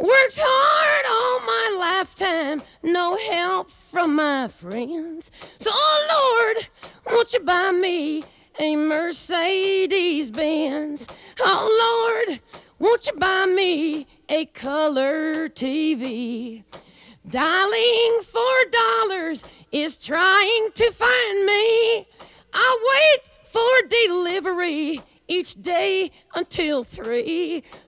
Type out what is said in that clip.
Worked hard all my lifetime, no help from my friends. So, oh Lord, won't you buy me a Mercedes Benz? Oh Lord, won't you buy me a color TV? Dialing $4 is trying to find me. I wait for delivery each day until 3.